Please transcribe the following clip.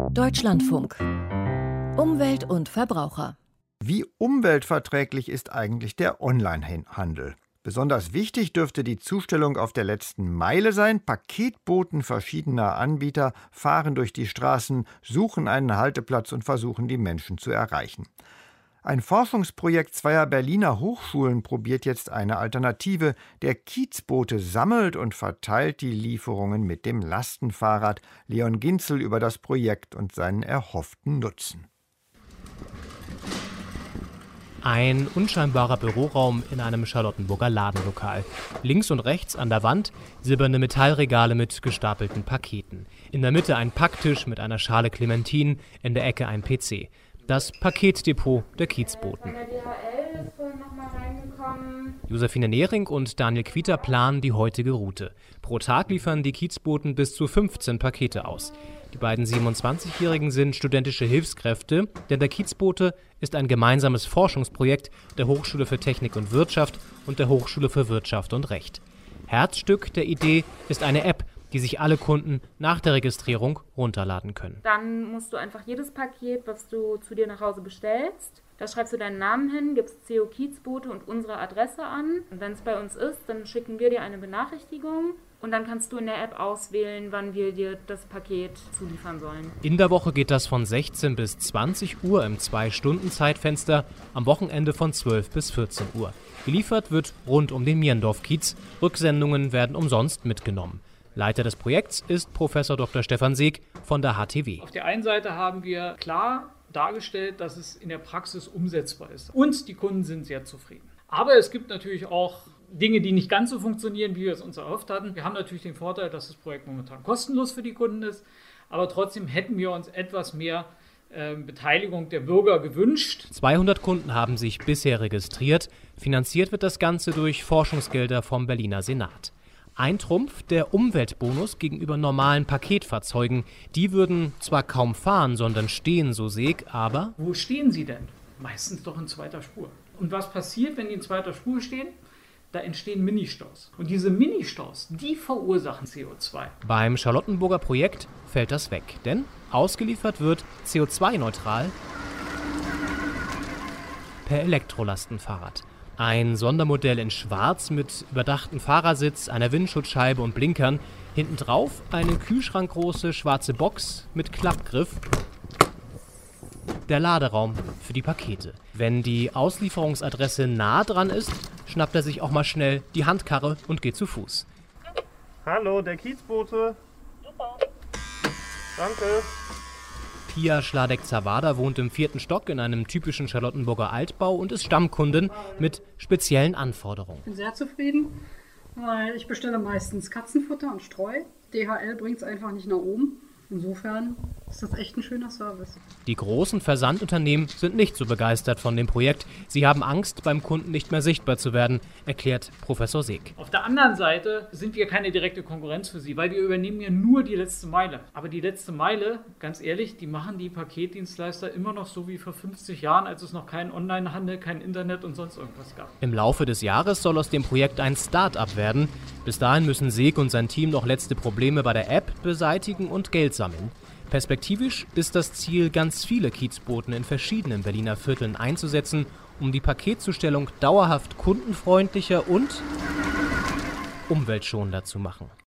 Deutschlandfunk. Umwelt und Verbraucher. Wie umweltverträglich ist eigentlich der Onlinehandel? Besonders wichtig dürfte die Zustellung auf der letzten Meile sein. Paketboten verschiedener Anbieter fahren durch die Straßen, suchen einen Halteplatz und versuchen, die Menschen zu erreichen. Ein Forschungsprojekt zweier Berliner Hochschulen probiert jetzt eine Alternative. Der Kiezbote sammelt und verteilt die Lieferungen mit dem Lastenfahrrad. Leon Ginzel über das Projekt und seinen erhofften Nutzen. Ein unscheinbarer Büroraum in einem Charlottenburger Ladenlokal. Links und rechts an der Wand silberne Metallregale mit gestapelten Paketen. In der Mitte ein Packtisch mit einer Schale Clementinen, in der Ecke ein PC. Das Paketdepot der Kiezboten. Josephine Nehring und Daniel Quieter planen die heutige Route. Pro Tag liefern die Kiezboten bis zu 15 Pakete aus. Die beiden 27-Jährigen sind studentische Hilfskräfte, denn der Kiezbote ist ein gemeinsames Forschungsprojekt der Hochschule für Technik und Wirtschaft und der Hochschule für Wirtschaft und Recht. Herzstück der Idee ist eine App, die sich alle Kunden nach der Registrierung runterladen können. Dann musst du einfach jedes Paket, was du zu dir nach Hause bestellst, da schreibst du deinen Namen hin, gibst CO Kiezbote und unsere Adresse an. Und wenn es bei uns ist, dann schicken wir dir eine Benachrichtigung und dann kannst du in der App auswählen, wann wir dir das Paket zuliefern sollen. In der Woche geht das von 16 bis 20 Uhr im 2-Stunden-Zeitfenster, am Wochenende von 12 bis 14 Uhr. Geliefert wird rund um den Mierendorf-Kiez. Rücksendungen werden umsonst mitgenommen. Leiter des Projekts ist Professor Dr. Stefan Seeg von der HTW. Auf der einen Seite haben wir klar dargestellt, dass es in der Praxis umsetzbar ist. Und die Kunden sind sehr zufrieden. Aber es gibt natürlich auch Dinge, die nicht ganz so funktionieren, wie wir es uns erhofft hatten. Wir haben natürlich den Vorteil, dass das Projekt momentan kostenlos für die Kunden ist. Aber trotzdem hätten wir uns etwas mehr Beteiligung der Bürger gewünscht. 200 Kunden haben sich bisher registriert. Finanziert wird das Ganze durch Forschungsgelder vom Berliner Senat. Ein Trumpf, der Umweltbonus gegenüber normalen Paketfahrzeugen. Die würden zwar kaum fahren, sondern stehen, so Seeg, aber... Wo stehen sie denn? Meistens doch in zweiter Spur. Und was passiert, wenn die in zweiter Spur stehen? Da entstehen Ministaus. Und diese Ministaus, die verursachen CO2. Beim Charlottenburger Projekt fällt das weg, denn ausgeliefert wird CO2-neutral per Elektrolastenfahrrad. Ein Sondermodell in Schwarz mit überdachtem Fahrersitz, einer Windschutzscheibe und Blinkern. Hinten drauf eine kühlschrankgroße schwarze Box mit Klappgriff. Der Laderaum für die Pakete. Wenn die Auslieferungsadresse nah dran ist, schnappt er sich auch mal schnell die Handkarre und geht zu Fuß. Hallo, der Kiezbote. Super. Danke. Pia Schladek-Zawada wohnt im 4. Stock in einem typischen Charlottenburger Altbau und ist Stammkundin mit speziellen Anforderungen. Ich bin sehr zufrieden, weil ich bestelle meistens Katzenfutter und Streu. DHL bringt es einfach nicht nach oben. Insofern ist das echt ein schöner Service. Die großen Versandunternehmen sind nicht so begeistert von dem Projekt. Sie haben Angst, beim Kunden nicht mehr sichtbar zu werden, erklärt Professor Seeg. Auf der anderen Seite sind wir keine direkte Konkurrenz für sie, weil wir übernehmen ja nur die letzte Meile. Aber die letzte Meile, ganz ehrlich, die machen die Paketdienstleister immer noch so wie vor 50 Jahren, als es noch keinen Onlinehandel, kein Internet und sonst irgendwas gab. Im Laufe des Jahres soll aus dem Projekt ein Start-up werden. Bis dahin müssen Seeg und sein Team noch letzte Probleme bei der App beseitigen und Geld sammeln. Perspektivisch ist das Ziel, ganz viele Kiezboten in verschiedenen Berliner Vierteln einzusetzen, um die Paketzustellung dauerhaft kundenfreundlicher und umweltschonender zu machen.